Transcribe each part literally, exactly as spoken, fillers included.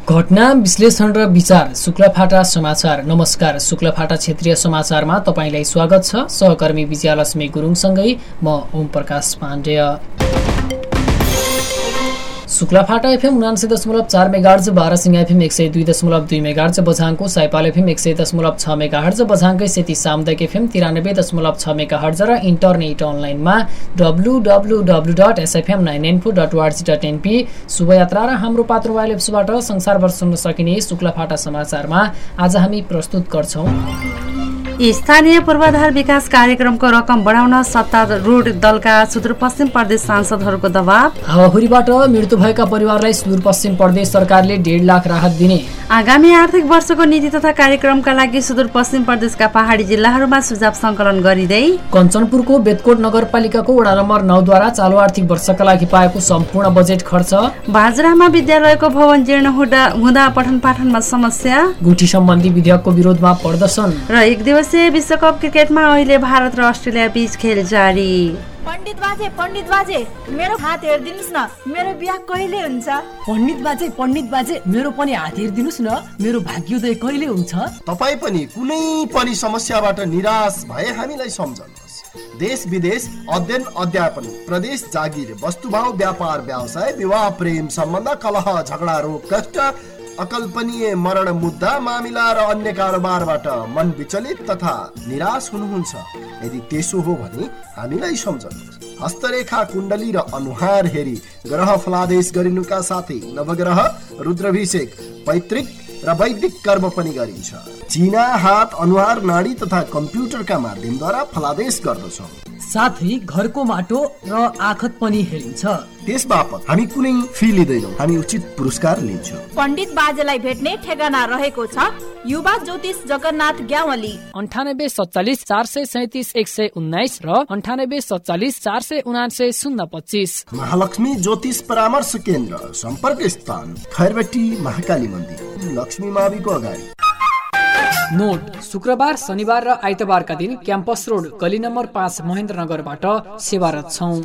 घटना विश्लेषण र विचार शुक्लाफाटा समाचार। नमस्कार, शुक्लाफाटा क्षेत्रीय समाचारमा तपाईंलाई स्वागत छ। सहकर्मी विजयालक्ष्मी गुरुङसँगै म ओम प्रकाश पाण्डेय। शुक्लाफाटा एफएम उनासी दशमलव चार मेगाहर्ज, बारासिंह एफएम एक सय दुई दशमलव दुई मेगाहर्ज बझाङको, साइपाल एफएम एक सय दशमलव छ मेगाहर्ज बझाङकै, सेती सामुदायिक एफएम तिरानब्बे दशमलव छ मेगाहर्ज र इन्टरनेट अनलाइनमा W W W dot SFM nine nine four dot org dot NP शुभयात्रा र हाम्रो पात्र मोबाइल एप्सबाट संसारभर सुन्न सकिने शुक्लाफाटा समाचारमा आज हामी प्रस्तुत गर्छौं। स्थानीय पूर्वाधार विकास कार्यक्रमको रकम बढाउन सत्तारूढ दलका सुदूरपश्चिम प्रदेश सांसदहरूको दबाव। हावाहुरीबाट मृत्यु भएका परिवारलाई सुदूरपश्चिम प्रदेश सरकारले डेढ लाख राहत दिने। आगामी आर्थिक वर्षको नीति तथा कार्यक्रमका लागि सुदूरपश्चिम प्रदेशका पहाडी जिल्लाहरूमा सुझाव संकलन गरिँदै। कञ्चनपुरको बेतकोट नगरपालिकाको वडा नम्बर नौ द्वारा चालु आर्थिक वर्षका लागि पाएको सम्पूर्ण बजेट खर्च। बाजरामा विद्यालयको भवन जीर्ण हुँदा पठन पाठनमा समस्या। गुठी सम्बन्धी विधेयकको विरोधमा प्रदर्शन र एक दिवसीय विश्वकप क्रिकेटमा अहिले भारत र अस्ट्रेलिया बीच खेल जारी। पण्डित बाजे पण्डित बाजे मेरो हात हेरिदिनुस् न, मेरो बिहा कहिले हुन्छ? पण्डित बाजे पण्डित बाजे मेरो पनि हात हेरिदिनुस् न, मेरो भाग्योदय कहिले हुन्छ? तपाई पनि कुनै पनि समस्याबाट निराश भए हामीलाई सम्झनुहोस्। देश विदेश अध्ययन अध्यापन, प्रदेश जागिर, वस्तुभाव व्यापार व्यवसाय, विवाह प्रेम सम्बन्ध, कलह झगडा रोग कष्ट, अकल्पनीय मरण मुद्दा मामिला र अन्य कारोबारबाट मन विचलित तथा निराश हुनुहुन्छ। यदि त्यसो हो भने हामीलाई सम्झनुहोस्। हस्तरेखा कुण्डली र अनुहार हेरी ग्रह फलादेश गरिनुका साथै नवग्रह रुद्राभिषेक, पैतृक र वैदिक कर्म पनि गरिन्छ। चिना हात अनुहार नाडी तथा कम्प्युटरका माध्यमद्वारा फलादेश गर्दछौँ। साथै घरको माटो र आखत पनि हेरिन्छ। त्यसबापत हामी कुनै फी लिँदैनौँ, हामी उचित पुरस्कार लिन्छौँ। पण्डित बाजेलाई भेट्ने ठेगाना रहेको छ युवा ज्योतिष जगन्नाथ ग्यावली, अन्ठानब्बे सत्तालिस चार सय सैतिस एक सय उन्नाइस र अन्ठानब्बे सत्तालिस चार सय उनान्सय शून्य पच्चिस। महालक्ष्मी ज्योतिष परामर्श केन्द्र, सम्पर्क स्थान खैरबेटी महाकाली मन्दिर, लक्ष्मी माविको अगाडि। नोट, शुक्रबार शनिबार र आइतबारका दिन क्याम्पस रोड गली नम्बर पाँच महेन्द्रनगरबाट सेवारत छौं।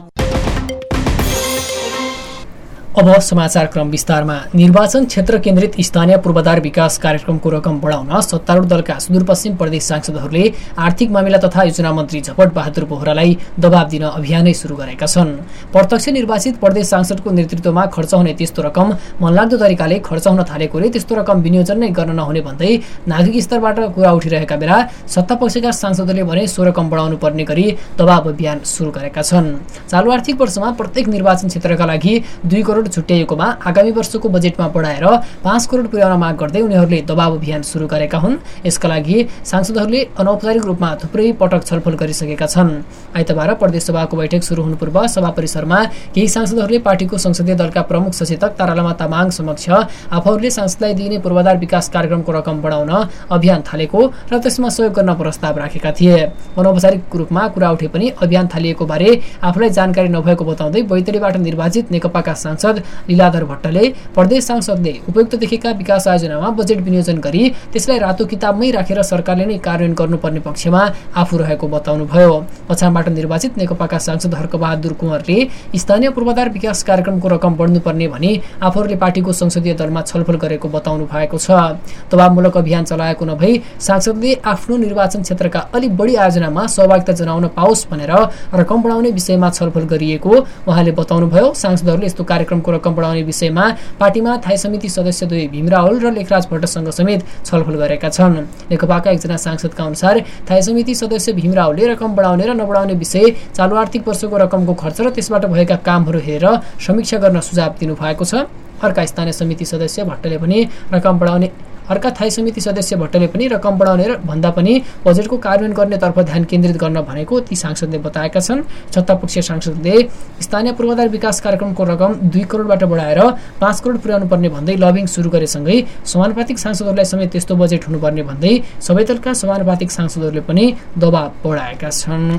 अब समाचार क्रम विस्तारमा। निर्वाचन क्षेत्र केन्द्रित स्थानीय पूर्वाधार विकास कार्यक्रमको रकम बढाउन सत्तारूढ दलका सुदूरपश्चिम प्रदेश सांसदहरूले आर्थिक मामिला तथा योजना मन्त्री झपट बहादुर बोहरालाई दबाब दिन अभियानै सुरु गरेका छन्। प्रत्यक्ष निर्वाचित प्रदेश सांसदको नेतृत्वमा खर्च हुने त्यस्तो रकम मनलाग्दो तरिकाले खर्च हुन थालेकोले त्यस्तो रकम विनियोजन नै गर्न नहुने भन्दै नागरिक स्तरबाट कुरा उठिरहेका बेला सत्तापक्षका सांसदहरूले भने सो रकम बढाउनु पर्ने गरी दबाब अभियान सुरु गरेका छन्। चालु आर्थिक वर्षमा प्रत्येक निर्वाचन क्षेत्रका लागि दुई करोड छुट्याइएकोमा आगामी वर्षको बजेटमा बढाएर पाँच करोड पुर्याउन माग गर्दै उनीहरूले दबाब अभियान सुरु गरेका हुन्। यसका लागि सांसदहरूले अनौपचारिक रूपमा थुप्रै पटक छलफल गरिसकेका छन्। आइतबार प्रदेश सभाको बैठक सुरु हुनु पूर्व सभा परिसरमा केही सांसदहरूले पार्टीको संसदीय दलका प्रमुख सचेतक तारालामा तामाङ समक्ष आफूहरूले सांसदलाई दिइने पूर्वाधार विकास कार्यक्रमको रकम बढाउन अभियान थालेको र त्यसमा सहयोग गर्न प्रस्ताव राखेका थिए। अनौपचारिक रूपमा कुरा उठे पनि अभियान थालिएको बारे आफूलाई जानकारी नभएको बताउँदै बैतडीबाट निर्वाचित नेकपाका सांसद लीलाधर भट्टले प्रदेश सांसदले उपयुक्त देखेका विकास आयोजनामा बजेट विनियोजन गरी त्यसलाई रातो किताबमै राखेर सरकारले नै कार्यान्वयन गर्नुपर्ने पक्षमा आफू रहेको बताउनुभयो। पछाडिबाट निर्वाचित नेकपाका सांसद हर्कबहादुर कुँवरले स्थानीय पूर्वाधार विकास कार्यक्रमको रकम बढ्नुपर्ने भनी आफूहरूले पार्टीको संसदीय दलमा छलफल गरेको बताउनु भएको छ। दबावमूलक अभियान चलाएको नभई सांसदले आफ्नो निर्वाचन क्षेत्रका अलिक बढी आयोजनामा सहभागिता जनाउन पाओस् भनेर रकम बढाउने विषयमा छलफल गरिएको उहाँले बताउनुभयो। सांसदहरूले यस्तो कार्यक्रमको रकम बढाउने विषयमा पार्टीमा थाई समिति सदस्य दुई भीम रावल र लेखराज भट्टसँग समेत छलफल गरेका छन्। नेकपाका एकजना सांसदका अनुसार थाई समिति सदस्य भीम रावलले रकम बढाउने र नबढाउने विषय चालु आर्थिक वर्षको रकमको खर्च र त्यसबाट भएका कामहरू हेरेर समीक्षा गर्न सुझाव दिनुभएको छ। अर्का स्थानीय समिति सदस्य भट्टले पनि रकम बढाउने अर्का थाई समिति सदस्य भट्टले पनि रकम बढाउने भन्दा पनि बजेटको कार्यान्वयन गर्नेतर्फ ध्यान केन्द्रित गर्न भनेको ती सांसदले बताएका छन्। सत्तापक्षीय सांसदले स्थानीय पूर्वाधार विकास कार्यक्रमको रकम दुई करोडबाट बढाएर पाँच करोड पुर्याउनु पर्ने भन्दै लबिङ सुरु गरेसँगै समानुपातिक सांसदहरूलाई समेत त्यस्तो बजेट हुनुपर्ने भन्दै सबै दलका समानुपातिक सांसदहरूले पनि दबाब बढाएका छन्।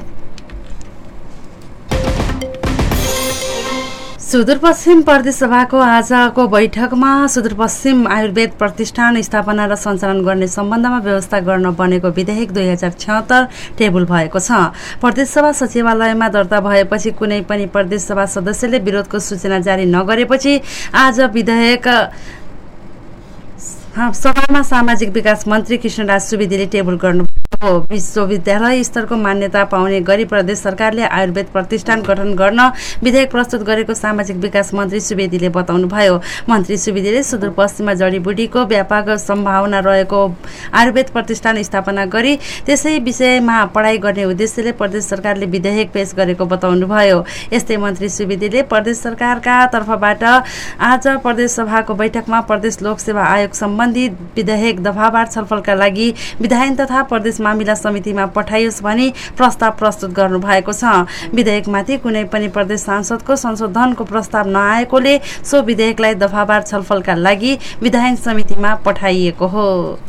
सुदूरपश्चिम प्रदेश सभाको आजको बैठकमा सुदूरपश्चिम आयुर्वेद प्रतिष्ठान स्थापना र सञ्चालन गर्ने सम्बन्धमा व्यवस्था गर्न बनेको विधेयक दुई हजार छहत्तर टेबल भएको छ। प्रदेश सभा सचिवालयमा दर्ता भएपछि कुनै पनि प्रदेश सभा सदस्यले विरोधको सूचना जारी नगरेपछि आज विधेयक सभामा सामाजिक विकास मन्त्री कृष्णराज सुवेदीले टेबल गर्नु विश्वविद्यालय स्तरको मान्यता पाउने गरी प्रदेश सरकारले आयुर्वेद प्रतिष्ठान गठन गर्न विधेयक प्रस्तुत गरेको सामाजिक विकास मन्त्री सुवेदीले बताउनुभयो। मन्त्री सुवेदीले सुदूरपश्चिममा जडीबुटीको व्यापक सम्भावना रहेको आयुर्वेद प्रतिष्ठान स्थापना गरी त्यसै विषयमा पढाइ गर्ने उद्देश्यले प्रदेश सरकारले विधेयक पेश गरेको बताउनुभयो। यस्तै मन्त्री सुवेदीले प्रदेश सरकारका तर्फबाट आज प्रदेश सभाको बैठकमा प्रदेश लोकसेवा आयोग सम्बन्धी विधेयक दफावार छलफलका लागि विधायन तथा प्रदेश मामिला समितिमा पठाइयोस् भनी प्रस्ताव प्रस्तुत गर्नु भएको छ। विधेयकमाथि कुनै पनि प्रदेश सांसदको संशोधनको प्रस्ताव नआएकोले सो विधेयकलाई दफावार छलफलका लागि विधायन समितिमा पठाइएको हो।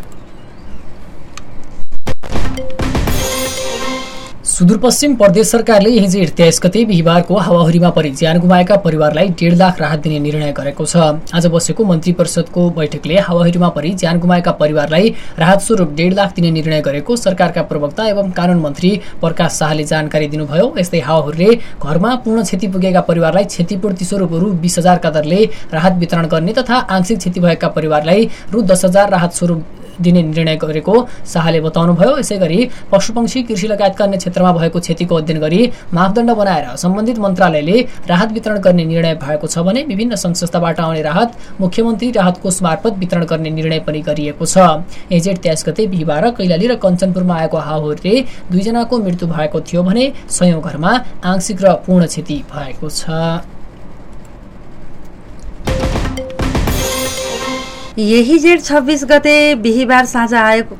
सुदूरपश्चिम प्रदेश सरकारले हिजो तेइस गते बिहिबारको हावाहुरीमा परि ज्यान गुमाएका परिवारलाई डेढ लाख राहत दिने निर्णय गरेको छ। आज बसेको मन्त्री परिषदको बैठकले हावाहुरीमा परि ज्यान गुमाएका परिवारलाई राहत स्वरूप डेढ लाख दिने निर्णय गरेको सरकारका प्रवक्ता एवं कानून मन्त्री प्रकाश शाहले जानकारी दिनुभयो। यस्तै हावाहुरीले घरमा पूर्ण क्षति पुगेका परिवारलाई क्षतिपूर्ति स्वरूप रु बीस हजारका दरले राहत वितरण गर्ने तथा आंशिक क्षति भएका परिवारलाई रु दस हजार राहत स्वरूप दिने निर्णय गरेको शाहले बताउनुभयो। यसैगरी पशुपक्षी कृषि लगायतका अन्य क्षेत्रमा भएको क्षतिको अध्ययन गरी मापदण्ड बनाएर सम्बन्धित मन्त्रालयले राहत वितरण गर्ने निर्णय भएको छ भने विभिन्न सङ्घ संस्थाबाट आउने राहत मुख्यमन्त्री राहत कोष मार्फत वितरण गर्ने निर्णय पनि गरिएको छ। एजेड तेइस गते बिहिबार कैलाली र कञ्चनपुरमा आएको हावाहुरीले दुईजनाको मृत्यु भएको थियो भने सयौं घरमा आंशिक र पूर्ण क्षति भएको छ। यही जेठ छब्बीस गते बिहिबार साँझ आएको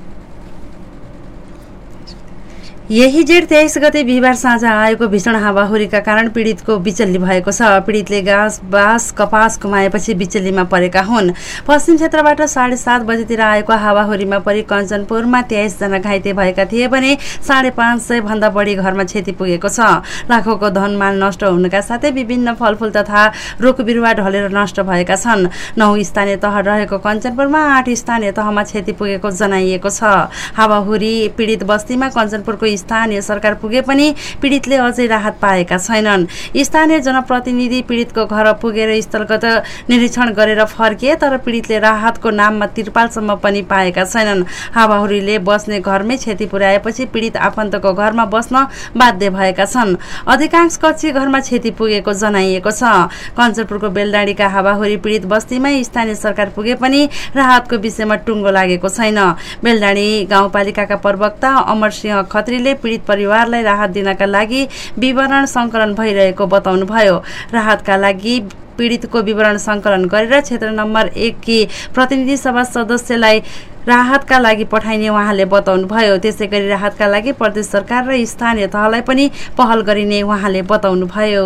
यही जेठ तेइस गते बिहिबार साँझ आएको भीषण हावाहुरीका कारण पीडितको बिचल्ली भएको छ। पीडितले घाँस बाँस कपास गुमाएपछि बिचल्लीमा परेका हुन्। पश्चिम क्षेत्रबाट साढे सात बजेतिर आएको हावाहुरीमा परि कञ्चनपुरमा तेइस जना घाइते भएका थिए भने साढे पाँच सय भन्दा बढी घरमा क्षति पुगेको छ। लाखौंको धनमाल नष्ट हुनुका साथै विभिन्न फलफूल तथा रुख बिरुवा ढलेर नष्ट भएका छन्। नौ स्थानीय तह रहेको कञ्चनपुरमा आठ स्थानीय तहमा क्षति पुगेको जनाइएको छ। हावाहुरी पीडित बस्तीमा कञ्चनपुरको स्थानीय सरकार पुगे पनि पीडितले अझै राहत पाएका छैनन्। स्थानीय जनप्रतिनिधि पीडितको घर पुगेर स्थलगत निरीक्षण गरेर फर्किए तर पीडितले राहतको नाममा तिरपालसम्म पनि पाएका छैनन्। हावाहुरीले बस्ने घरमै क्षति पुर्याएपछि पीडित आफन्तको घरमा बस्न बाध्य भएका छन्। अधिकांश कच्ची घरमा क्षति पुगेको जनाइएको छ। कञ्चनपुरको बेलडाँडीका हावाहुरी पीडित बस्तीमा स्थानीय सरकार पुगे पनि राहतको विषयमा टुङ्गो लागेको छैन। बेलडाँडी गाउँपालिकाका प्रवक्ता अमरसिंह खत्रीले पीडित परिवारलाई राहत दिनका लागि विवरण संकलन भइरहेको बताउनुभयो। राहतका लागि पीडितको विवरण संकलन गरेर क्षेत्र नम्बर एक की प्रतिनिधि सभा सदस्यलाई राहतका लागि पठाइने उहाँले बताउनुभयो। त्यसै गरी राहतका लागि प्रदेश सरकार र स्थानीय तहलाई पनि पहल गरिने उहाँले बताउनुभयो।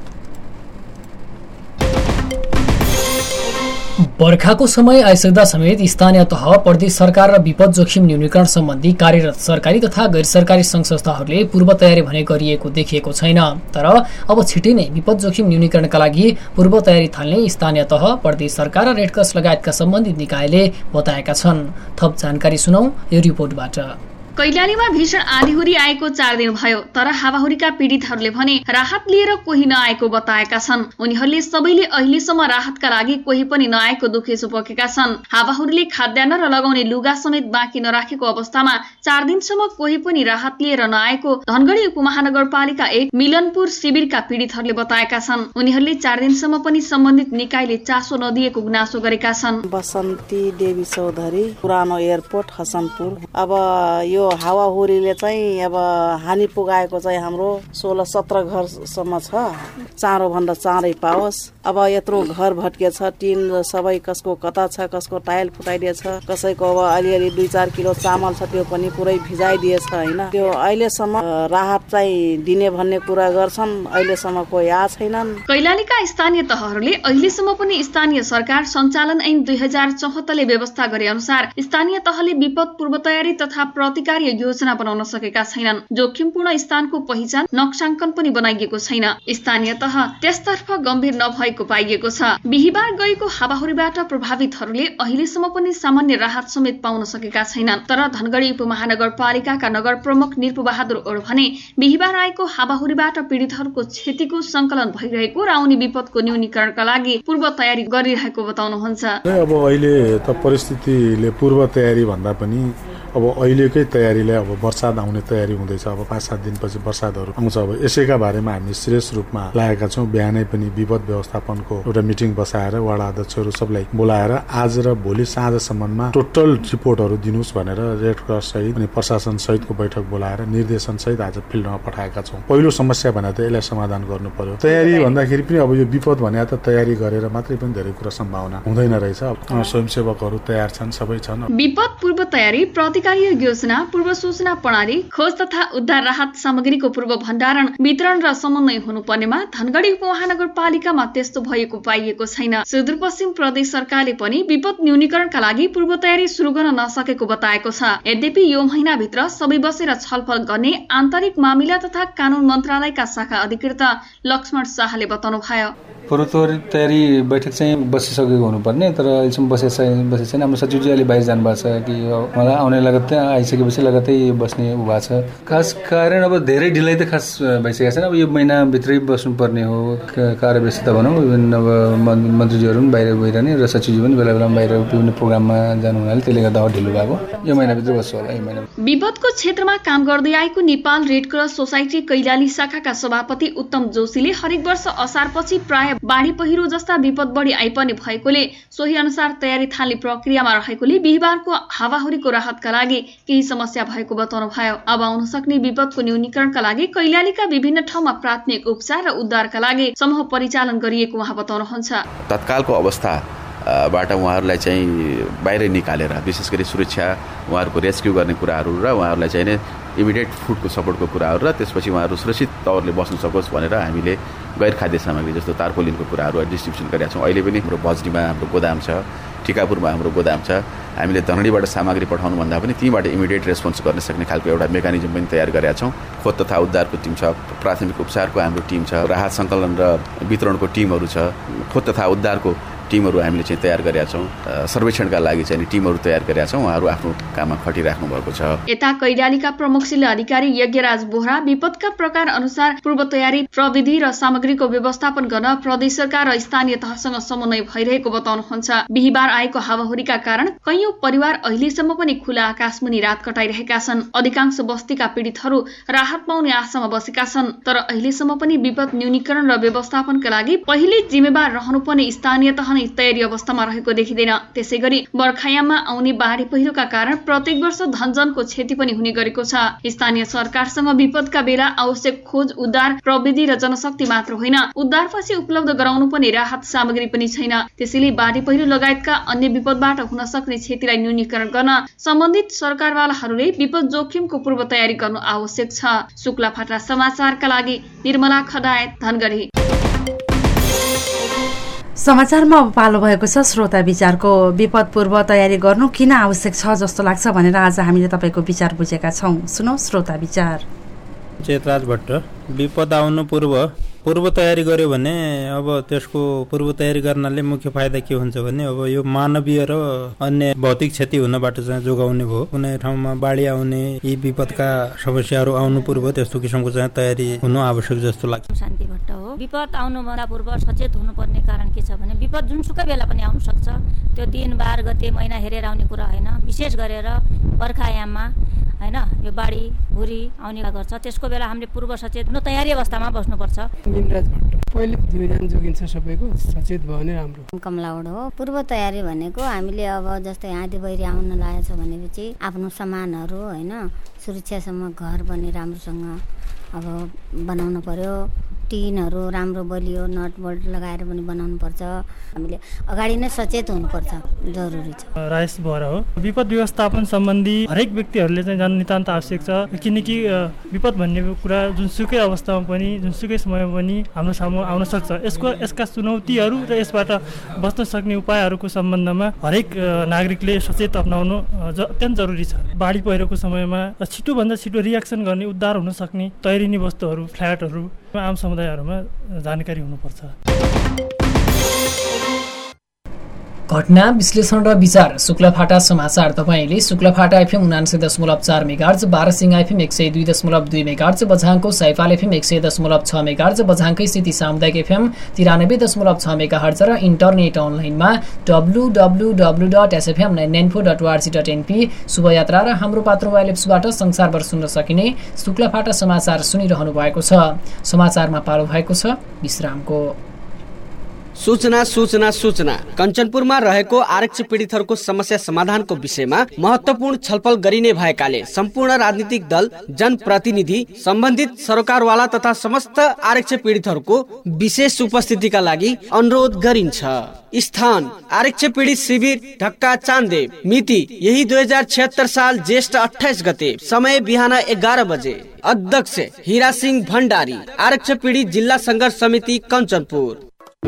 बर्खाको समय आइसक्दा समेत स्थानीय तह प्रदेश सरकार र विपद जोखिम न्यूनीकरण सम्बन्धी कार्यरत सरकारी तथा गैर सरकारी संघ संस्थाहरूले पूर्व तयारी भने गरिएको देखिएको छैन। तर अब छिटै नै विपद जोखिम न्यूनीकरणका लागि पूर्व तयारी थाल्ने स्थानीय तह प्रदेश सरकार र रेडक्रस लगायतका सम्बन्धित निकायले बताएका छन्। थप जानकारी सुनौ यो रिपोर्टबाट। कैलालीमा भीषण आँधीहुरी आएको चार दिन भयो तर हावाहुरीका पीडितहरूले भने राहत लिएर कोही नआएको बताएका छन्। उनीहरूले सबैले अहिलेसम्म राहतका लागि कोही पनि नआएको दुखेसो पोखेका छन्। हावाहुरीले खाद्यान्न र लगाउने लुगा समेत बाँकी नराखेको अवस्थामा चार दिनसम्म कोही पनि राहत लिएर नआएको धनगढी उपमहानगरपालिका एक मिलनपुर शिविरका पीडितहरूले बताएका छन्। उनीहरूले चार दिनसम्म पनि सम्बन्धित निकायले चासो नदिएको गुनासो गरेका छन्। बसन्ती देवी चौधरी, पुरानो एयरपोर्ट हसनपुर। अब यो हावाहुरीले चाहिँ अब हानि पुगाएको चाहिँ हाम्रो सोह्र सत्र घरसम्म छ। चाँडो भन्दा चाँडै पाओस्। अब यत्रो घर भत्किएछ, टिन सबै कसको कता छ, कसको टाइल फुटाइदिएछ, कसैको अब अलिअलि दुई चार किलो चामल छ त्यो पनि पुरै भिजाइदिएछ होइन। त्यो अहिलेसम्म राहत चाहिँ दिने भन्ने कुरा गर्छन्, अहिलेसम्म कोही आएको छैनन्। कैलालीका स्थानीय तहहरूले अहिलेसम्म पनि स्थानीय सरकार सञ्चालन ऐन दुई हजार चौहत्तरले व्यवस्था गरे अनुसार स्थानीय तहले विपद पूर्व तयारी तथा प्रतिकार प्रकारय योजना बनाउन सकेका छैनन्। जोखिमपूर्ण स्थानको पहिचान नक्साङ्कन पनि बनाइएको छैन। स्थानीय तह त्यसतर्फ गम्भीर नभएको पाइएको छ। बिहिबार गएको हावाहुरीबाट प्रभावितहरूले अहिलेसम्म पनि सामान्य राहत समेत पाउन सकेका छैनन्। तर धनगढी उपमहानगरपालिकाका नगर प्रमुख निरपु बहादुर ओड भने बिहिबार आएको हावाहुरीबाट पीडितहरूको क्षतिको संकलन भइरहेको र आउने विपदको न्यूनीकरणका लागि पूर्व तयारी गरिरहेको बताउनुहुन्छ। अब अहिले त परिस्थितिले पूर्व तयारी भन्दा पनि अब अहिलेकै तयारीले अब वर्षाद आउने तयारी हुँदैछ। अब पाँच सात दिनपछि वर्षादहरू आउँछ। अब यसैका बारेमा हामी सिरियस रूपमा लागेका छौँ। बिहानै पनि विपद व्यवस्थापनको एउटा मिटिङ बसाएर वडा अध्यक्षहरू सबलाई बोलाएर आज र भोलि साँझसम्ममा टोटल रिपोर्टहरू दिनुहोस् भनेर रेड क्रस सहित अनि प्रशासन सहितको बैठक बोलाएर निर्देशन सहित आज फिल्डमा पठाएका छौँ। पहिलो समस्या भने त यसलाई समाधान गर्नु पर्यो। तयारी भन्दाखेरि पनि अब यो विपद भने त तयारी गरेर मात्रै पनि धेरै कुरा सम्भावना हुँदैन रहेछ। स्वयंसेवकहरू तयार छन्, सबै छन्। विपद पूर्व तयारी, प्रतिकार्य योजना, पूर्व सूचना प्रणाली, खोज तथा उद्धार राहत सामग्रीको पूर्व भण्डारण, वितरण र समन्वय हुनुपर्नेमा धनगढी उपमहानगरपालिकामा त्यस्तो भएको पाइएको छैन। सुदूरपश्चिम प्रदेश सरकारले पनि विपद न्यूनीकरणका लागि पूर्व तयारी सुरु गर्न नसकेको बताएको छ। यद्यपि यो महिनाभित्र सबै बसेर छलफल गर्ने आन्तरिक मामिला तथा कानून मन्त्रालयका शाखा अधिकृत लक्ष्मण शाहले बताउनु भयो। पूर्व तयारी बैठक चाहिँ बसिसकेको हुनुपर्ने, तर अहिलेसम्म बसेको बसेको छैन। हाम्रो सचिवजी अहिले बाहिर जानुभएको छ कि मलाई आउने लगत्तै आइसकेपछि लगत्तै बस्ने उ भएको छ। खास कारण अब धेरै ढिलाइ त खास भइसकेको छैन। अब यो महिनाभित्रै बस्नुपर्ने हो। कार्यव्यस्तता भनौँ, विभिन्न अब मन्त्रीजीहरू पनि बाहिर गइरहने र सचिवजी पनि बेला बेलामा बाहिर विभिन्न प्रोग्राममा जानु हुनाले त्यसले गर्दा ढिलो भएको। यो महिनाभित्र बस्छु होला। यो महिना विपदको क्षेत्रमा काम गर्दै आएको Nepal red cross society Kailali शाखाका सभापति उत्तम जोशीले हरेक वर्ष असारपछि प्राय बाढी पहिरो जस्ता विपद बढी आइपर्ने भएकोले सोही अनुसार तयारी थाल्ने प्रक्रियामा रहेकोले बिहिबारको हावाहुरीको राहतका लागि केही समस्या भएको बताउनु भयो। अब आउन सक्ने विपदको न्यूनीकरणका लागि कैलालीका विभिन्न ठाउँमा प्राथमिक उपचार र उद्धारका लागि समूह परिचालन गरिएको उहाँ बताउनुहुन्छ। तत्कालको अवस्था बाट उहाँहरूलाई चाहिँ बाहिर निकालेर विशेष गरी सुरक्षा, उहाँहरूको रेस्क्यु गर्ने कुराहरू र उहाँहरूलाई चाहिँ इमिडिएट फुडको सपोर्टको कुराहरू र त्यसपछि उहाँहरू सुरक्षित तवरले बस्न सकोस् भनेर हामीले गैर खाद्य सामग्री जस्तो तार्पोलिनको कुराहरू डिस्ट्रिब्युसन गरेका छौँ। अहिले पनि हाम्रो बजनीमा हाम्रो गोदाम छ, टिकापुरमा हाम्रो गोदाम छ। हामीले धनगढीबाट सामग्री पठाउनुभन्दा पनि तीबाट इमिडिएट रेस्पोन्स गर्न सक्ने खालको एउटा मेकानिजम पनि तयार गरेका छौँ। खोज तथा उद्धारको टिम छ, प्राथमिक उपचारको हाम्रो टिम छ, राहत सङ्कलन र वितरणको टिमहरू छ, खोज तथा उद्धारको टिमहरू हामीले चाहिँ तयार गरेका छौँ। सर्वेक्षणका लागि चाहिँ टिमहरू तयार गरेका छौँ। उहाँहरू आफ्नो काममा खटिराख्नु भएको छ। यता कैलालीका प्रमुख जिल्ला अधिकारी यज्ञराज बोहरा विपदका प्रकार अनुसार पूर्व तयारी, प्रविधि र सामग्रीको व्यवस्थापन गर्न प्रदेश सरकार र स्थानीय तहसँग समन्वय भइरहेको बताउनुहुन्छ। बिहिबार आएको हावाहुरीका कारण कैयौं परिवार अहिलेसम्म पनि खुला आकाशमुनि रात कटाइरहेका छन्। अधिकांश बस्तीका पीडितहरू राहत पाउने आशामा बसेका छन्। तर अहिलेसम्म पनि विपद न्यूनीकरण र व्यवस्थापनका लागि पहिले जिम्मेवार रहनुपर्ने स्थानीय तह तयारी अवस्थामा रहेको देखिँदैन। त्यसै गरी बर्खायाममा आउने बाढी पहिरोका कारण प्रत्येक वर्ष धनजनको क्षति पनि हुने गरेको छ। स्थानीय सरकारसँग विपदका बेला आवश्यक खोज, उद्धार, प्रविधि र जनशक्ति मात्र होइन, उद्धारपछि उपलब्ध गराउनु पर्ने राहत सामग्री पनि छैन। त्यसैले बाढी पहिरो लगायतका अन्य विपदबाट हुन सक्ने क्षतिलाई न्यूनीकरण गर्न सम्बन्धित सरकारवालाहरूले विपद जोखिमको पूर्व तयारी गर्नु आवश्यक छ। शुक्ला फाटा समाचारका लागि निर्मला खडायत, धनगढी। समाचारमा अब पालो भएको छ श्रोता विचारको। विपद पूर्व तयारी गर्नु किन आवश्यक छ जस्तो लाग्छ भनेर आज हामीले तपाईँको विचार बुझेका छौँ। सुनौ श्रोता विचार। चेतराज भट्ट, विपद आउनु पूर्व पूर्व तयारी गर्यो भने अब त्यसको पूर्व तयारी गर्नाले मुख्य फाइदा के हुन्छ भने अब यो मानवीय र अन्य भौतिक क्षति हुनबाट चाहिँ जोगाउने भयो। कुनै ठाउँमा बाढी आउने, यी विपदका समस्याहरू आउनु पूर्व त्यस्तो किसिमको चाहिँ तयारी हुनु आवश्यक जस्तो लाग्छ। शान्ति भट्ट हो। विपद आउनुभन्दा पूर्व सचेत हुनुपर्ने कारण के छ भने विपद जुनसुकै बेला पनि आउन सक्छ। त्यो दिन, बार, गते, महिना हेरेर आउने कुरा होइन। विशेष गरेर बर्खायाममा होइन यो बाढी हुरी आउने गर्छ। त्यसको बेला हामीले पूर्व सचेत हुनु, तयारी अवस्थामा बस्नुपर्छ। इन्द्रज भट्ट, पहिले ज्यान जोगिन्छ सबैको, सचेत भयो भने राम्रो। कमलाउड हो। पूर्व तयारी भनेको हामीले अब जस्तै आँधी बहिरी आउन लागेको छ भनेपछि आफ्नो सामानहरू होइन सुरक्षासम्म घर पनि राम्रोसँग अब बनाउनु पर्यो। टिनहरू राम्रो बलियो नट बोल्ट लगाएर पनि बनाउनु पर्छ। हामीले अगाडि नै सचेत हुनुपर्छ, जरुरी छ। राजेश बोहरा हो। विपद व्यवस्थापन सम्बन्धी हरेक व्यक्तिहरूले चाहिँ जान्नु नितान्त आवश्यक छ, किनकि विपद भन्ने कुरा जुनसुकै अवस्थामा पनि जुनसुकै समयमा पनि हाम्रो सामु आउन सक्छ। यसको यसका चुनौतीहरू र यसबाट बच्न सक्ने उपायहरूको सम्बन्धमा हरेक नागरिकले सचेत अपनाउनु अत्यन्त जरुरी छ। बाढी पहिरोको समयमा छिटोभन्दा छिटो रियाक्सन गर्ने, उद्धार हुन सक्ने तैरिने वस्तुहरू, फ्ल्याटहरू आम समुदायहरूमा जानकारी हुनुपर्छ। घटना विश्लेषण र विचार शुक्लाफाटा समाचार तपाईले शुक्लाफाटा एफएम उनान्सय दशमलव चार मेगाहर्ज, बारसिंगा एफएम एक सय दुई दशमलव दुई मेगाहर्ज, बझाङको सैपाल एफएम एक सय दशमलव छ मेगाहर्ज, बझाङकै स्थिति सामुदायिक एफएम तिरानब्बे दशमलव छ मेगाहर्ज र इन्टरनेट अनलाइनमा W W W dot SFM nine nine four dot org dot NP शुभयात्रा र हाम्रो पात्र मोबाइल एप्सबाट संसारभर सुन्न सकिने शुक्लाफाटा समाचार सुनिरहनु भएको छ। समाचारमा पालो भएको छ विश्रामको। सूचना सूचना सूचना कञ्चनपुरमा रहेको आरक्षित पीडितहरूको समस्या समाधानको विषयमा महत्वपूर्ण छलफल गरिने भएकाले सम्पूर्ण राजनीतिक दल, जनप्रतिनिधि, सम्बन्धित सरकारवाला तथा समस्त आरक्षित पीडितहरूको विशेष उपस्थितिका लागि अनुरोध गरिन्छ। स्थान आरक्षित पीडित शिविर ढक्का चान्देव। मिति यही दुई हजार छिहत्तर साल ज्येष्ठ अठाइस गते। समय बिहान एघार बजे। अध्यक्ष हिरा सिंह भण्डारी, आरक्षित पीडित जिल्ला संघर्ष समिति कञ्चनपुर।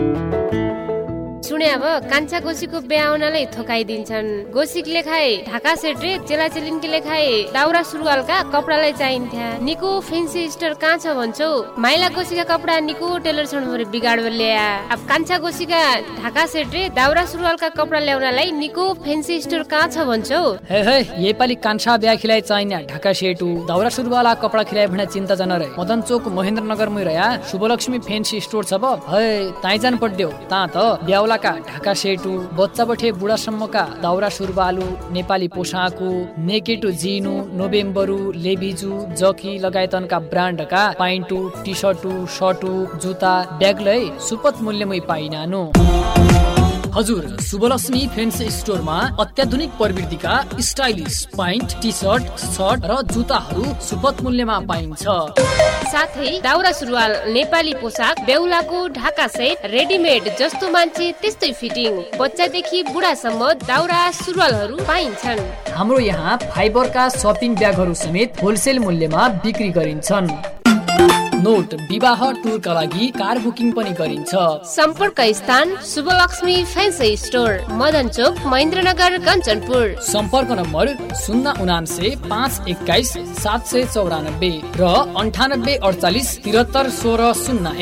सुने अब कान्छा गोसीको बिहा आउनलाई थोकाइदिन्छन्। गोसीले खाए ढाका सेट्रे, चेलाचेलिनले खाए दाउरा सुरुवालका कपडालाई चाहिन्थ्या। निको फेन्सी स्टोर कहाँ छ भन्छौ? माइला गोसीका कपडा निको टेलर छन् भने बिगाड ल्याया। अब कान्छा गोसीका ढाका सेट्रे दाउरा सुरुवालका कपडा ल्याउनलाई निको फेन्सी स्टोर कहाँ छ भन्छौ? हे हे नेपाली कान्छा बिहा खिलाइ चाहिने ढाका सेटु दाउरा सुरुवाला कपडा खिलाइ भने चिन्ता जन रे। मदन चोक महेन्द्रनगर मै रया शुभलक्ष्मी फेन्सी स्टोर छ ब। हे ताइ जान पड्यो ता त ब्याउला ढाका सेटु, बच्चा बठे बुढासम्मका दाउरा सुरुवालु, नेपाली पोसाकु, नेकेटु जिनु, नोभेम्बरु, लेभिजु, जकी लगायतनका ब्रान्डका पाइन्टु, टी सर्टु, सर्टु, जुत्ता, ब्यागलै सुपथ मूल्यमै पाइनानु। हजुर, शुभलक्ष्मी फेन्सी स्टोरमा अत्याधुनिक प्रविधिका stylish pant, T shirt, shirt र जुत्ताहरू सुपथ मूल्यमा पाइन्छ। साथै दाउरा सुरुवाल, नेपाली पोसाक, बेहुलाको ढाका सेट, रेडिमेड जस्तो मान्छे त्यस्तै फिटिङ, बच्चादेखि बुढासम्म दाउरा सुरुवालहरू पाइन्छन्। हाम्रो यहाँ फाइबरका शपिङ ब्यागहरू समेत होलसेल मूल्यमा बिक्री गरिन्छन्। नोट विवाह टुरका लागि कार बुकिङ पनि गरिन्छ। सम्पर्क स्थान शुभलक्ष्मी फेन्सी स्टोर, मदन चोक, महेन्द्रनगर, कञ्चनपुर। सम्पर्क नम्बर शून्य उनान्से पाँच एक्काइस सात सय चौरानब्बे र अन्ठानब्बे अडचालिस तिहत्तर सोह्र शून्य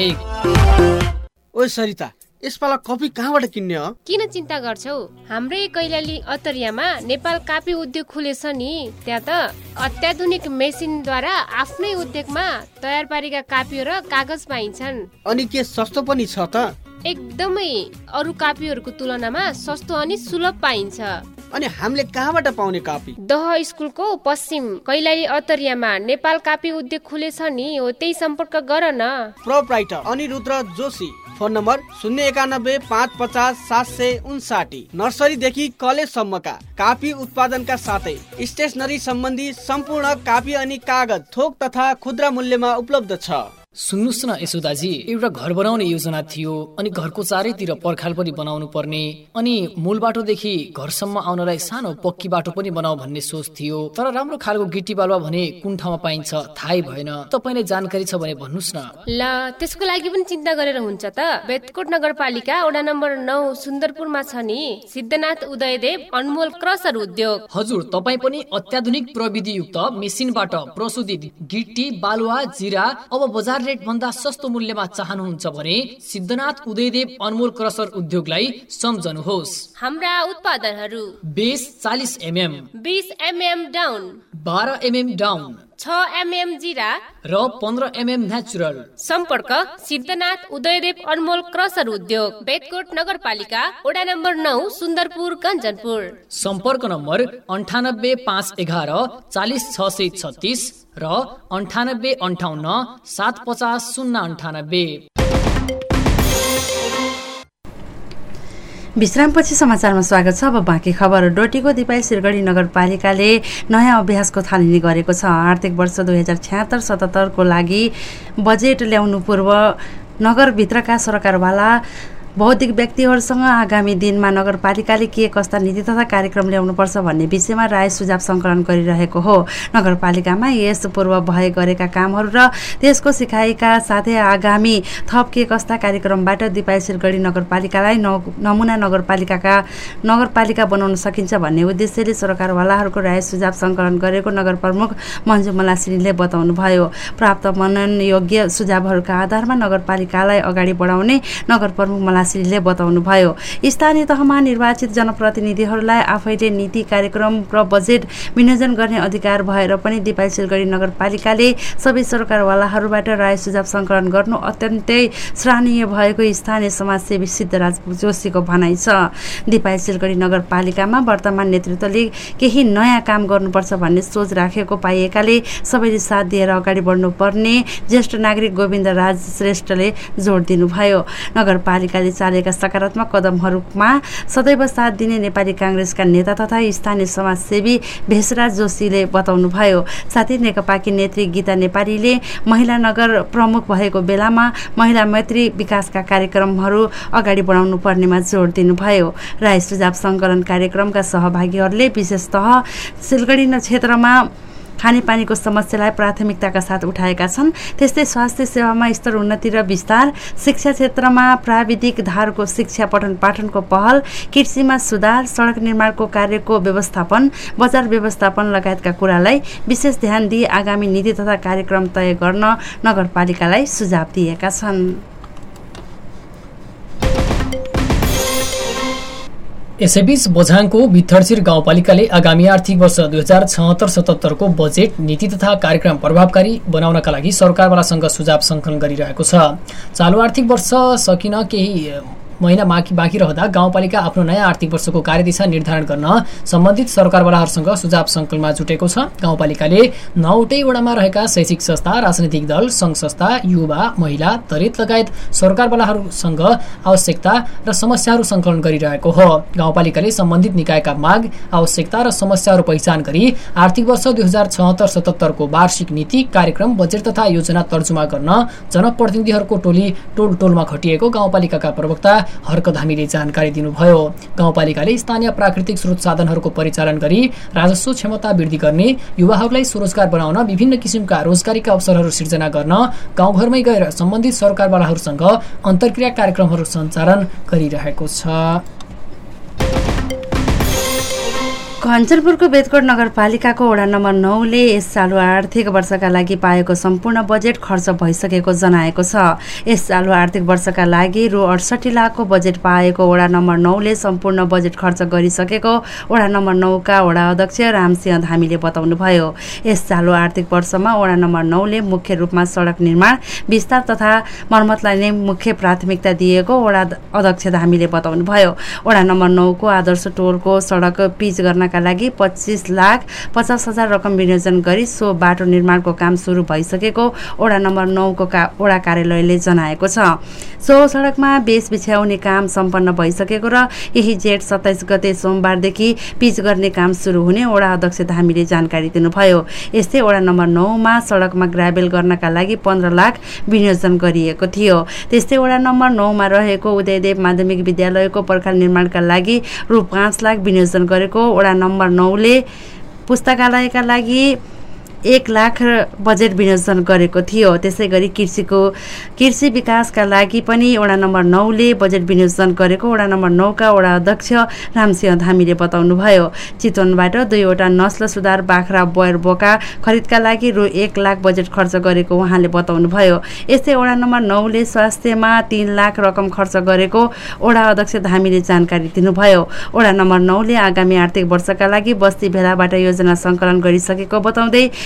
एक। ओ सरिता, यसपाला कपी कहाँबाट किन्ने हो? किन चिन्ता गर्छौ? हाम्रै कैलाली अतरियामा नेपाल कापी उद्योग खुलेछ नि। त्यहाँ त अत्याधुनिक मेसिनद्वारा आफ्नै उद्योगमा तयार पारेका कापी र कागज पाइन्छन्। अनि के सस्तो पनि छ त? एकदमै अरू कापीहरूको तुलनामा सस्तो अनि सुलभ पाइन्छ। अनि हामीले कहाँबाट पाउने कापी? दह स्कुलको पश्चिम कैलाली अतरियामा नेपाल कापी उद्योग खुलेछ नि, हो त्यही सम्पर्क गर न। Proprietor Anirudra Joshi, phone number शून्य एकानब्बे पाँच पचास सात सय उन्साठी। नर्सरीदेखि कलेजसम्मका कापी उत्पादनका साथै स्टेसनरी सम्बन्धी सम्पूर्ण कापी अनि कागज थोक तथा खुद्रा मूल्यमा उपलब्ध छ। सुन्नुस् न यशोदाजी, एउटा घर बनाउने योजना थियो, अनि घरको चारैतिर पर्खाल पनि बनाउनु पर्ने, अनि मूल बाटोदेखि घरसम्म आउनलाई सानो पक्की बाटो पनि बनाऊ भन्ने सोच थियो। तर राम्रो खालको गिट्टी बालुवा भने कुन ठाउँमा पाइन्छ थाहै भएन। तपाईलाई जानकारी छ भने भन्नुस् न। ल, त्यसको लागि पनि चिन्ता गरेर हुन्छ त। बेतकोट नगरपालिका वडा नम्बर नौ सुन्दरपुरमा छ नि सिद्धनाथ उदयदेव अनमोल क्रसर उद्योग। हजुर, तपाई पनि अत्याधुनिक प्रविधि युक्त मेसिनबाट प्रशोधित गिट्टी बालुवा जिरा अब बजार रेट भन्दा सस्तो मूल्यमा चाहनुहुन्छ भने सिद्धनाथ उदयदेव अनमोल क्रसर उद्योगलाई सम्झनुहोस्। हाम्रा उत्पादनहरू बेस चालीस एमएम, बीस एमएम डाउन, बाह्र एमएम डाउन, छ एमएम जिरा र पन्ध्र एमएम नेचुरल। सम्पर्क सिद्धनाथ उदयदेव अनमोल क्रसर उद्योग, बेतकोट नगरपालिका वडा नम्बर नौ सुन्दरपुर कञ्चनपुर। सम्पर्क नम्बर अन्ठानब्बे पाँच एघार चालिस छ सय छत्तिस र अन्ठानब्बे अन्ठाउन्न सात पचास शून्य अन्ठानब्बे। विश्रामपछि समाचारमा स्वागत छ। अब बाँकी खबर। डोटीको दिपाई सिलगढी नगरपालिकाले नयाँ अभ्यासको थालनी गरेको छ। आर्थिक वर्ष दुई हजार छ्यात्तर सतहत्तरको लागि बजेट ल्याउनु पूर्व नगरभित्रका सरकारवाला बौद्धिक व्यक्तिहरूसँग आगामी दिनमा नगरपालिकाले के कस्ता नीति तथा कार्यक्रम ल्याउनुपर्छ भन्ने विषयमा राय सुझाव सङ्कलन गरिरहेको हो। नगरपालिकामा यस पूर्व भए गरेका कामहरू र त्यसको सिकाइका साथै आगामी थप के कस्ता कार्यक्रमबाट दिपाई सिलगढी नगरपालिकालाई नमुना नगरपालिकाका नगरपालिका बनाउन सकिन्छ भन्ने उद्देश्यले सरकारवालाहरूको राय सुझाव सङ्कलन गरेको नगर प्रमुख मन्जु मलासिनीले बताउनुभयो। प्राप्त मनन योग्य सुझावहरूका आधारमा नगरपालिकालाई अगाडि बढाउने नगर प्रमुख मलासिनी ले बताउनुभयो। स्थानीय तहमा निर्वाचित जनप्रतिनिधिहरूलाई आफैले नीति कार्यक्रम र बजेट विनियोजन गर्ने अधिकार भएर पनि दिपाई सिलगढी नगरपालिकाले सबै सरकारवालाहरूबाट राय सुझाव सङ्कलन गर्नु अत्यन्तै सराहनीय भएको स्थानीय समाजसेवी सिद्धराज जोशीको भनाइ छ। दिपाई सिलगढी नगरपालिकामा वर्तमान नेतृत्वले केही नयाँ काम गर्नुपर्छ भन्ने सोच राखेको पाइएकाले सबैले साथ दिएर अगाडि बढ्नुपर्ने ज्येष्ठ नागरिक गोविन्द राज श्रेष्ठले जोड दिनुभयो। नगरपालिकाले चालेका सकारात्मक कदमहरूमा सदैव साथ दिने नेपाली काङ्ग्रेसका नेता तथा स्थानीय समाजसेवी भेषराज जोशीले बताउनुभयो। साथै नेकपाकी नेत्री गीता नेपालीले महिला नगर प्रमुख भएको बेलामा महिला मैत्री विकासका कार्यक्रमहरू अगाडि बढाउनु पर्नेमा जोड दिनुभयो। राय सुझाव सङ्कलन कार्यक्रमका सहभागीहरूले विशेषतः सिलगढी क्षेत्रमा खानेपानीको समस्यालाई प्राथमिकताका साथ उठाएका छन्। त्यस्तै स्वास्थ्य सेवामा स्तर उन्नति र विस्तार, शिक्षा क्षेत्रमा प्राविधिक धारको शिक्षा पठन पाठनको पहल, कृषिमा सुधार, सडक निर्माणको कार्यको व्यवस्थापन, बजार व्यवस्थापन लगायतका कुरालाई विशेष ध्यान दिई आगामी नीति तथा कार्यक्रम तय गर्न नगरपालिकालाई सुझाव दिएका छन्। यसैबीच बझाङको भित्थरचिर गाउँपालिकाले आगामी आर्थिक वर्ष दुई हजार छहत्तर सतहत्तरको बजेट नीति तथा कार्यक्रम प्रभावकारी बनाउनका लागि सरकारवालासँग सुझाव सङ्कलन गरिरहेको छ। चालु आर्थिक वर्ष सकिन केही महिना बाँकी बाँकी रहँदा गाउँपालिका आफ्नो नयाँ आर्थिक वर्षको कार्यदिशा निर्धारण गर्न सम्बन्धित सरकारवालाहरूसँग सुझाव सङ्कलनमा जुटेको छ। गाउँपालिकाले नौवटै वडामा रहेका शैक्षिक संस्था, राजनैतिक दल, सङ्घ संस्था, युवा, महिला, दलित लगायत सरकारवालाहरूसँग आवश्यकता र समस्याहरू सङ्कलन गरिरहेको हो। गाउँपालिकाले सम्बन्धित निकायका माग, आवश्यकता र समस्याहरू पहिचान गरी आर्थिक वर्ष दुई हजार छहत्तर सतहत्तरको वार्षिक नीति, कार्यक्रम, बजेट तथा योजना तर्जुमा गर्न जनप्रतिनिधिहरूको टोली टोल टोलमा खटिएको गाउँपालिकाका प्रवक्ता हर्क धामीले जानकारी दिनुभयो। गाउँपालिकाले स्थानीय प्राकृतिक स्रोत साधनहरूको परिचालन गरी राजस्व क्षमता वृद्धि गर्ने, युवाहरूलाई स्वरोजगार बनाउन विभिन्न किसिमका रोजगारीका अवसरहरू सिर्जना गर्न गाउँघरमै गएर सम्बन्धित सरकारवालाहरूसँग अन्तर्क्रिया कार्यक्रमहरू सञ्चालन गरिरहेको छ। कञ्चनपुरको बेदकोट नगरपालिकाको वडा नम्बर नौले यस चालु आर्थिक वर्षका लागि पाएको सम्पूर्ण बजेट खर्च भइसकेको जनाएको छ। यस चालु आर्थिक वर्षका लागि रु अडसठी लाखको बजेट पाएको वडा नम्बर नौले सम्पूर्ण बजेट खर्च गरिसकेको वडा नम्बर नौका वडा अध्यक्ष रामसिंह धामीले बताउनुभयो। यस चालु आर्थिक वर्षमा वडा नम्बर नौले मुख्य रूपमा सडक निर्माण, विस्तार तथा मर्मतलाई नै मुख्य प्राथमिकता दिएको वडा अध्यक्ष धामीले बताउनुभयो। वडा नम्बर नौको आदर्श टोलको सडक पिच गर्न का लागि पच्चीस लाख पचास हजार रकम विनियोजन गरी सो बाटो निर्माणको काम सुरु भइसकेको वडा नम्बर नौको का वडा कार्यालयले जनाएको छ। सो सडकमा बेस बिछ्याउने काम सम्पन्न भइसकेको र यही जेठ सत्ताइस गते सोमबारदेखि पिच गर्ने काम सुरु हुने वडा अध्यक्ष धामीले जानकारी दिनुभयो। यस्तै वडा नम्बर नौमा सडकमा ग्राभेल गर्नका लागि पन्ध्र लाख विनियोजन गरिएको थियो। त्यस्तै वडा नम्बर नौमा रहेको उदयदेव माध्यमिक विद्यालयको पर्खाल निर्माणका लागि रु पाँच लाख विनियोजन गरेको वडा नम्बर नौले पुस्तकालयका लागि एक लाख बजेट विनियोजन गरेको थियो। त्यसै गरी कृषिको कृषि विकासका लागि पनि वडा नम्बर नौले बजेट विनियोजन गरेको वडा नम्बर नौका वडा अध्यक्ष रामसिंह धामीले बताउनुभयो। चितवनबाट दुईवटा नस्ल सुधार बाख्रा बयर बोका खरिदका लागि रु एक लाख बजेट खर्च गरेको उहाँले बताउनुभयो। यस्तै वडा नम्बर नौले स्वास्थ्यमा तीन लाख रकम खर्च गरेको वडा अध्यक्ष धामीले जानकारी दिनुभयो। वडा नम्बर नौले आगामी आर्थिक वर्षका लागि बस्ती भेलाबाट योजना सङ्कलन गरिसकेको बताउँदै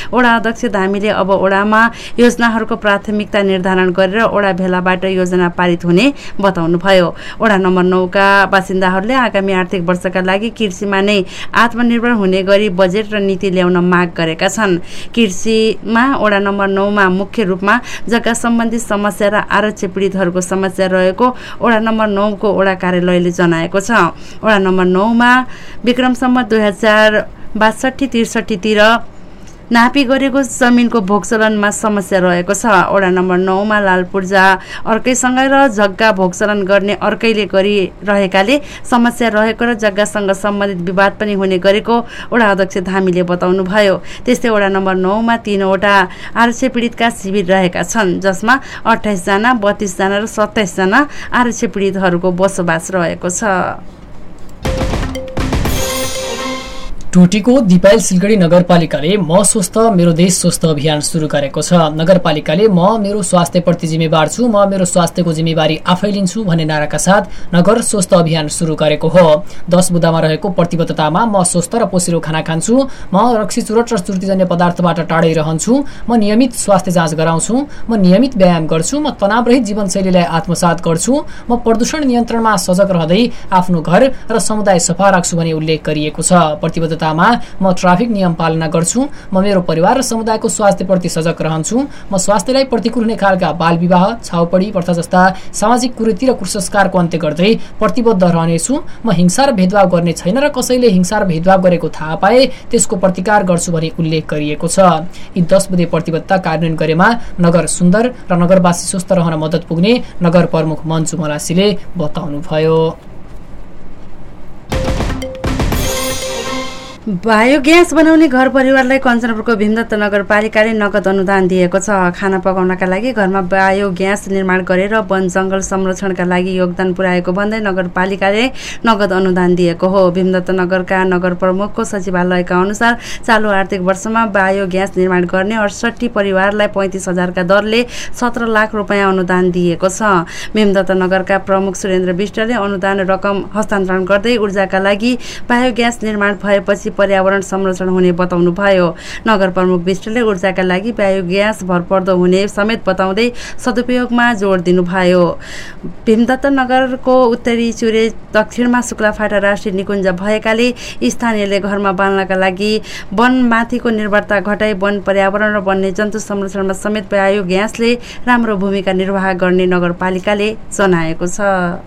वडा अध्यक्ष धामीले अब वडामा योजनाहरूको प्राथमिकता निर्धारण गरेर वडा भेलाबाट योजना पारित हुने बताउनुभयो। वडा नम्बर नौका बासिन्दाहरूले आगामी आर्थिक वर्षका लागि कृषिमा नै आत्मनिर्भर हुने गरी बजेट र नीति ल्याउन माग गरेका छन्। कृषिमा वडा नम्बर नौमा मुख्य रूपमा जग्गा सम्बन्धी समस्या र आरक्षी पीडितहरूको समस्या रहेको वडा नम्बर नौको वडा कार्यालयले जनाएको छ। वडा नम्बर नौमा विक्रमसम्म दुई हजार बासठी त्रिसठीतिर नापी गरेको जमिनको भोगचलनमा समस्या रहेको छ। वडा नम्बर नौमा लाल पूर्जा अर्कैसँग र जग्गा भोगचलन गर्ने अर्कैले गरिरहेकाले समस्या रहेको र जग्गासँग सम्बन्धित विवाद पनि हुने गरेको वडा अध्यक्ष धामीले बताउनुभयो। त्यस्तै वडा नम्बर नौमा तीनवटा आरक्षी पीडितका शिविर रहेका छन्, जसमा अठाइसजना बत्तीसजना र सत्ताइसजना आरक्षी पीडितहरूको बसोबास रहेको छ। टोटीको दिपायल सिलगढी नगरपालिकाले म स्वस्थ मेरो देश स्वस्थ अभियान सुरु गरेको छ। नगरपालिकाले म मेरो स्वास्थ्यप्रति जिम्मेवार छु, म मेरो स्वास्थ्यको जिम्मेवारी आफै लिन्छु भन्ने नाराका साथ नगर स्वस्थ अभियान सुरु गरेको हो। दस बुदामा रहेको प्रतिबद्धतामा म स्वस्थ र पोसिलो खाना खान्छु, म रक्सी चुरट र चुर्तीजन्य पदार्थबाट टाढै रहन्छु, म नियमित स्वास्थ्य जाँच गराउँछु, म नियमित व्यायाम गर्छु, म तनावरहित जीवनशैलीलाई आत्मसात गर्छु, म प्रदूषण नियन्त्रणमा सजग रहँदै आफ्नो घर र समुदाय सफा राख्छु भनी उल्लेख गरिएको छ। प्रतिबद्धता म ट्राफिक नियम पालना गर्छु, म मेरो परिवार र समुदायको स्वास्थ्यप्रति सजग रहन्छु, म स्वास्थ्यलाई प्रतिकूल हुने खालका बाल विवाह, छाउपडी प्रथा जस्ता सामाजिक कुरीति र कुसंस्कारको अन्त्य गर्दै प्रतिबद्ध रहनेछु, म हिंसा र भेदभाव गर्ने छैन र कसैले हिंसा र भेदभाव गरेको थाहा पाए त्यसको प्रतिकार गर्छु भनी उल्लेख गरिएको छ। यी दस बुधे प्रतिबद्धता कार्यान्वयन गरेमा नगर सुन्दर र नगरवासी स्वस्थ रहन मद्दत पुग्ने नगर प्रमुख मन्जु मलासीले बताउनुभयो। बायोग्यास बनाउने घर परिवारलाई कञ्चनपुरको भीमदत्त नगरपालिकाले नगद अनुदान दिएको छ। खाना पकाउनका लागि घरमा बायोग्यास निर्माण गरेर वन जङ्गल संरक्षणका लागि योगदान पुर्याएको भन्दै नगरपालिकाले नगद अनुदान दिएको हो। भीमदत्त नगरका नगर प्रमुखको सचिवालयका अनुसार चालु आर्थिक वर्षमा बायोग्यास निर्माण गर्ने अडसठी परिवारलाई पैँतिस हजारका दरले सत्र लाख रुपियाँ अनुदान दिएको छ। भीमदत्त नगरका प्रमुख सुरेन्द्र विष्टले अनुदान रकम हस्तान्तरण गर्दै ऊर्जाका लागि बायोग्यास निर्माण भएपछि पर्यावरण संरक्षण हुने बताउनुभयो। नगर प्रमुख विष्टले ऊर्जाका लागि बायोग्यास भरपर्दो हुने समेत बताउँदै सदुपयोगमा जोड दिनुभयो। भीमदत्त नगरको उत्तरी चुरे दक्षिणमा शुक्लाफाटा राष्ट्रिय निकुञ्ज भएकाले स्थानीयले घरमा बाल्नका लागि वनमाथिको निर्भरता घटाई वन पर्यावरण र वन्यजन्तु संरक्षणमा समेत बायोग्यासले राम्रो भूमिका निर्वाह गर्ने नगरपालिकाले जनाएको छ।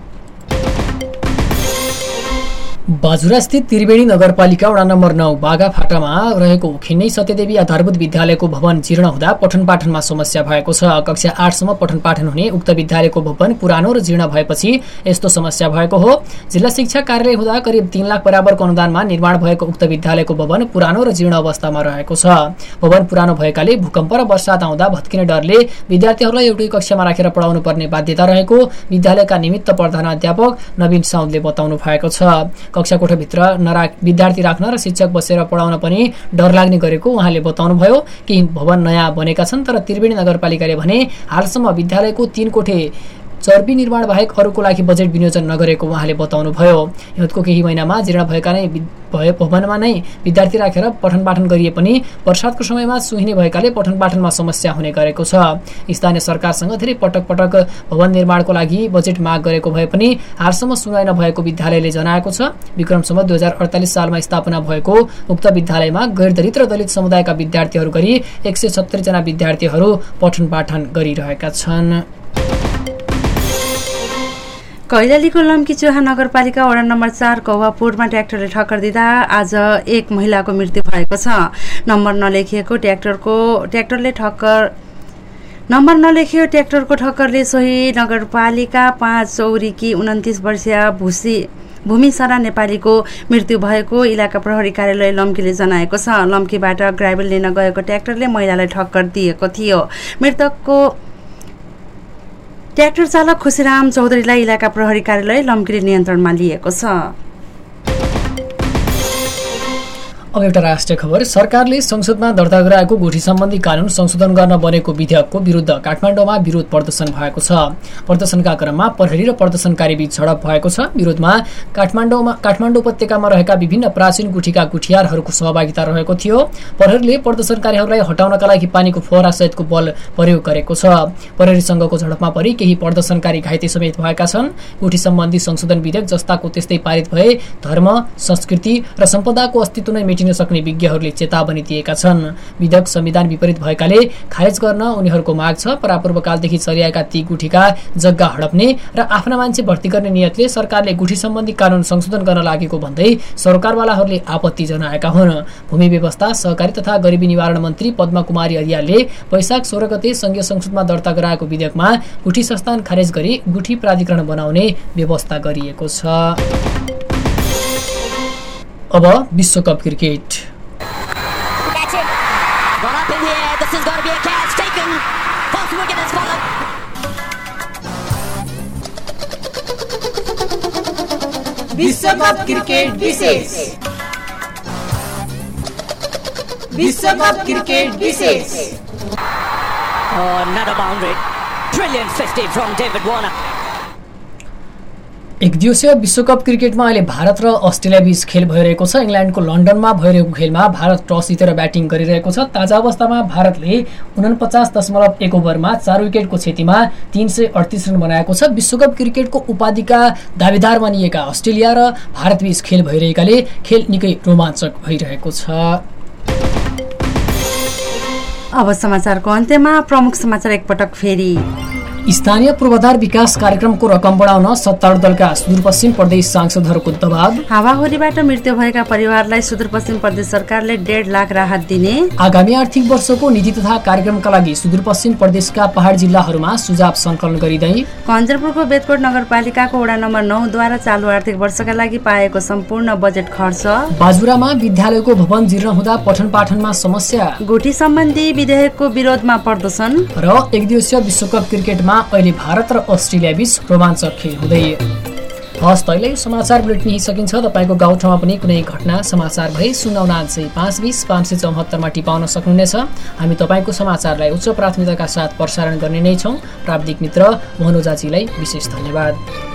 बाजुरा स्थित त्रिवेणी नगरपालिका वडा नम्बर नौ बागाफाटामा रहेको खिन्नै सत्यदेवी आधारभूत विद्यालयको भवन जीर्ण हुँदा पठन पाठनमा समस्या भएको छ। कक्षा आठसम्म पठन पाठन हुने उक्त विद्यालयको भवन पुरानो र जीर्ण भएपछि यस्तो समस्या भएको हो। जिल्ला शिक्षा कार्यालय हुँदा करिब तीन लाख बराबरको अनुदानमा निर्माण भएको उक्त विद्यालयको भवन पुरानो र जीर्ण अवस्थामा रहेको छ। भवन पुरानो भएकाले भूकम्प र वर्षात आउँदा भत्किने डरले विद्यार्थीहरूलाई एउटै कक्षामा राखेर पढाउनु पर्ने बाध्यता रहेको विद्यालयका निमित्त प्रधानाध्यापक नवीन साउदले बताउनु भएको छ। कक्षा कोठाभित्र नरा विद्यार्थी राख्न र शिक्षक बसेर पढाउन पनि डर लाग्ने गरेको उहाँले बताउनुभयो। केही भवन नयाँ बनेका छन् तर त्रिवेणी नगरपालिकाले भने हालसम्म विद्यालयको तीन कोठे चर्पी निर्माण बाहेक अरूको लागि बजेट विनियोजन नगरेको उहाँले बताउनुभयो। हिउँदको केही महिनामा जीर्ण भएका नै भए भवनमा नै विद्यार्थी राखेर पठन पाठन गरिए पनि वर्षातको समयमा सुहिने भएकाले पठन पाठनमा समस्या हुने गरेको छ। स्थानीय सरकारसँग धेरै पटक पटक भवन निर्माणको लागि बजेट माग गरेको भए पनि हालसम्म सुनाइ नभएको विद्यालयले जनाएको छ। विक्रमसम्म दुई हजार अडतालिस सालमा स्थापना भएको उक्त विद्यालयमा गैर दलित र दलित समुदायका विद्यार्थीहरू गरी एक सय सत्तरी जना विद्यार्थीहरू पठन पाठन गरिरहेका छन्। कैलालीको लम्की चोहा नगरपालिका वडा नम्बर चार कौवापुरमा ट्र्याक्टरले ठक्कर दिँदा आज एक महिलाको मृत्यु भएको छ। नम्बर नलेखिएको ट्र्याक्टरको ट्र्याक्टरले ठक्कर नम्बर नलेखिएको ट्र्याक्टरको ठक्करले सोही नगरपालिका पाँच चौरीकी उन्तिस वर्षीय भूसी भूमिसरा नेपालीको मृत्यु भएको इलाका प्रहरी कार्यालय लम्कीले जनाएको छ। लम्कीबाट ग्राभेल लिन गएको ट्र्याक्टरले महिलालाई ठक्कर दिएको थियो। मृतकको ट्र्याक्टर चालक खुसीराम चौधरीलाई इलाका प्रहरी कार्यालय लम्कीले नियन्त्रणमा लिएको छ। अब एउटा राष्ट्रिय खबर। सरकारले संसदमा दर्ता गराएको गुठी सम्बन्धी कानून संशोधन गर्न बनेको विधेयकको विरुद्ध काठमाडौँमा विरोध प्रदर्शन भएको छ। प्रदर्शनका क्रममा प्रहरी र प्रदर्शनकारी बीच झडप भएको छ। विरोधमा काठमाडौँमा काठमाडौँ उपत्यकामा रहेका विभिन्न प्राचीन गुठीका गुठियारहरूको सहभागिता रहेको थियो। प्रहरीले प्रदर्शनकारीहरूलाई हटाउनका लागि पानीको फोहरा सहितको बल प्रयोग गरेको छ। प्रहरीसँगको झडपमा परि केही प्रदर्शनकारी घाइते समेत भएका छन्। गुठी सम्बन्धी संशोधन विधेयक जस्ताको त्यस्तै पारित भए धर्म, संस्कृति र सम्पदाको अस्तित्व नै मेटिन सक्ने विज्ञहरूले चेतावनी दिएका छन्। विधेयक संविधान विपरीत भएकाले खारेज गर्न उनीहरूको माग छ। परापूर्वकालदेखि चलिआएका ती गुठीका जग्गा हडप्ने र आफ्ना मान्छे भर्ती गर्ने नियतले सरकारले गुठी सम्बन्धी कानून संशोधन गर्न लागेको भन्दै सरकारवालाहरूले आपत्ति जनाएका हुन्। भूमि व्यवस्था, सहकारी तथा गरिबी निवारण मन्त्री पद्मा कुमारी अरियालले वैशाख सोह्र गते संघीय संसदमा दर्ता गराएको विधेयकमा गुठी संस्थान खारेज गरी गुठी प्राधिकरण बनाउने व्यवस्था गरिएको छ। अब विश्वकप क्रिकेट। विश्वकप क्रिकेट विशेष। विश्वकप क्रिकेट विशेष। Another boundary. Brilliant fifty from David Warner. एक दिवसीय विश्वकप क्रिकेटमा अहिले भारत र अस्ट्रेलिया बीच खेल भइरहेको छ। इङ्ल्यान्डको लन्डनमा भइरहेको खेलमा भारत टस जितेर ब्याटिङ गरिरहेको छ। ताजा अवस्थामा भारतले उनपचास दशमलव एक ओभरमा चार विकेटको क्षतिमा तीन सय अडतिस रन बनाएको छ। विश्वकप क्रिकेटको उपाधिका दावेदार बनिएका अस्ट्रेलिया र भारत बीच खेल भइरहेकाले खेल निकै रोमाञ्चक भइरहेको छ। अब समाचारको अन्त्यमा प्रमुख समाचार एकपटक फेरि। स्थानीय पूर्वाधार विकास कार्यक्रमको रकम बढाउन सत्तारूढ दलका सुदूरपश्चिम प्रदेश सांसदहरूको दबाव। हावाहुरीबाट मृत्यु भएका परिवारलाई सुदूरपश्चिम प्रदेश सरकारले डेढ लाख राहत दिने। आगामी आर्थिक वर्षको नीति तथा कार्यक्रमका लागि सुदूरपश्चिम प्रदेशका पहाड जिल्लाहरूमा सुझाव संकलन गरिँदै। कञ्चनपुरको बेतकोट नगरपालिकाको वडा नम्बर नौद्वारा चालु आर्थिक वर्षका लागि पाएको सम्पूर्ण बजेट खर्च। बाजुरामा विद्यालयको भवन जीर्ण हुँदा पठन पाठनमा समस्या। गुठी सम्बन्धी विधेयकको विरोधमा प्रदर्शन। र एक दिवसीय विश्वकप क्रिकेटमा अहिले भारत र अस्ट्रेलिया बीच रोमाञ्चक खेल हुँदै। हस् त अहिले समाचार बुलेटिन यही सकिन्छ। तपाईँको गाउँठाउँमा पनि कुनै घटना समाचार भए शून्य उनान्सय पाँच बिस पाँच सय चौहत्तरमा टिपाउन सक्नुहुनेछ। हामी तपाईँको समाचारलाई उच्च प्राथमिकताका साथ प्रसारण गर्ने नै छौँ। प्राविधिक मित्र मोहनोजाजीलाई विशेष धन्यवाद।